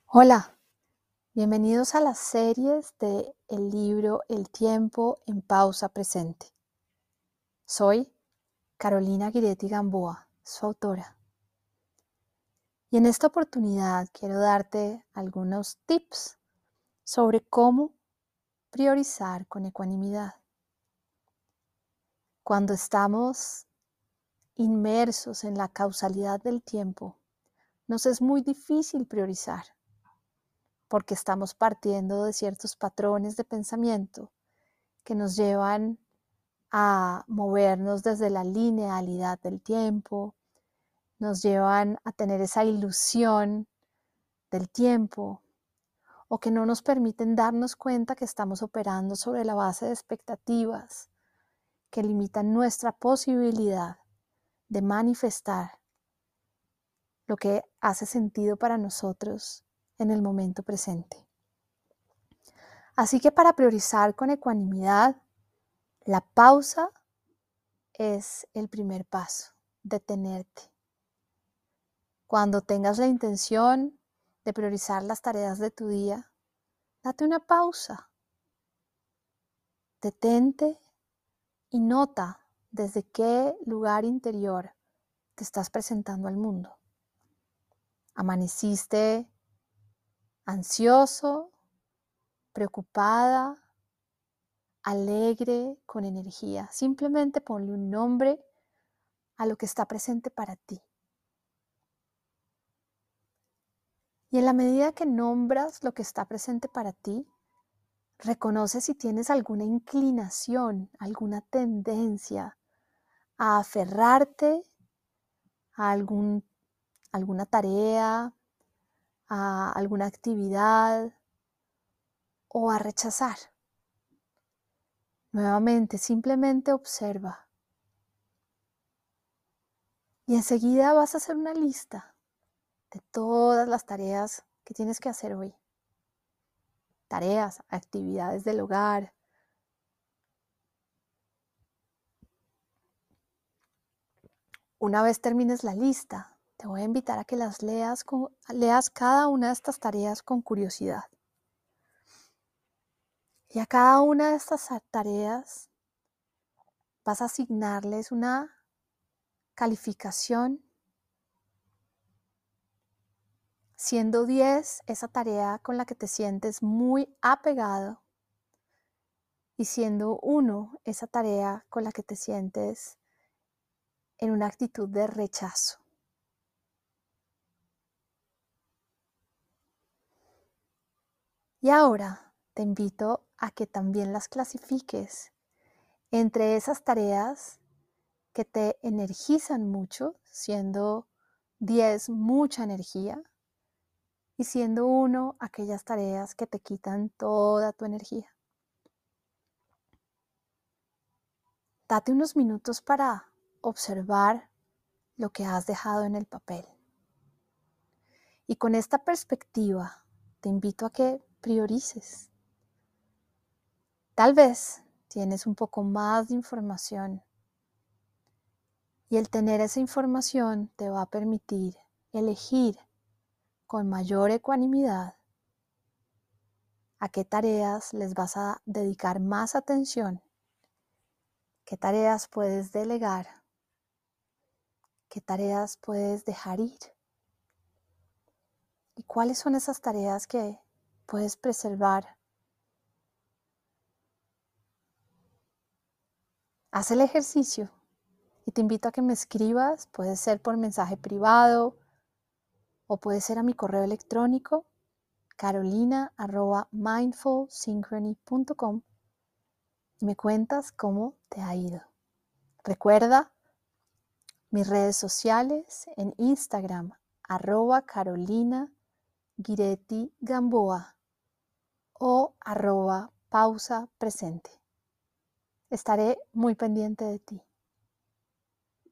Hola, bienvenidos a las series de el libro El tiempo en pausa presente. Soy Carolina Guiretti Gamboa, su autora. Y en esta oportunidad quiero darte algunos tips sobre cómo priorizar con ecuanimidad. Cuando estamos inmersos en la causalidad del tiempo, nos es muy difícil priorizar porque estamos partiendo de ciertos patrones de pensamiento que nos llevan a movernos desde la linealidad del tiempo, nos llevan a tener esa ilusión del tiempo o que no nos permiten darnos cuenta que estamos operando sobre la base de expectativas que limitan nuestra posibilidad de manifestar lo que hace sentido para nosotros en el momento presente. Así que para priorizar con ecuanimidad, la pausa es el primer paso, detenerte. Cuando tengas la intención de priorizar las tareas de tu día, date una pausa, detente y nota desde qué lugar interior te estás presentando al mundo. ¿Amaneciste ansioso, preocupada, alegre, con energía? Simplemente ponle un nombre a lo que está presente para ti. Y en la medida que nombras lo que está presente para ti, reconoce si tienes alguna inclinación, alguna tendencia a aferrarte a alguna tarea, a alguna actividad o a rechazar. Nuevamente, simplemente observa. Y enseguida vas a hacer una lista de todas las tareas que tienes que hacer hoy. Tareas, actividades del hogar. Una vez termines la lista, te voy a invitar a que las leas cada una de estas tareas con curiosidad. Y a cada una de estas tareas vas a asignarles una calificación, siendo 10 esa tarea con la que te sientes muy apegado y siendo 1 esa tarea con la que te sientes en una actitud de rechazo. Y ahora te invito a que también las clasifiques entre esas tareas que te energizan mucho, siendo 10 mucha energía, y siendo 1 aquellas tareas que te quitan toda tu energía. Date unos minutos para observar lo que has dejado en el papel. Y con esta perspectiva te invito a que priorices. Tal vez tienes un poco más de información y el tener esa información te va a permitir elegir con mayor ecuanimidad a qué tareas les vas a dedicar más atención, qué tareas puedes delegar, qué tareas puedes dejar ir y cuáles son esas tareas que puedes preservar. Haz el ejercicio y te invito a que me escribas, puede ser por mensaje privado o puede ser a mi correo electrónico carolina@mindfulsynchrony.com y me cuentas cómo te ha ido. Recuerda mis redes sociales en Instagram @Carolina Guiretti Gamboa o @pausa presente. Estaré muy pendiente de ti.